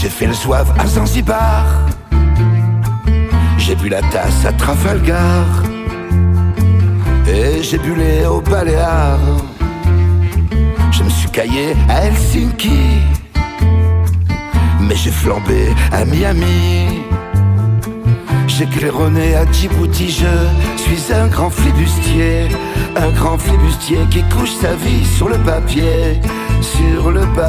J'ai fait le zouave à Zanzibar, j'ai bu la tasse à Trafalgar, et j'ai bu les au Baléares. Je me suis caillé à Helsinki, mais j'ai flambé à Miami. J'ai claironné à Djibouti, je suis un grand flibustier qui couche sa vie sur le papier, sur le papier.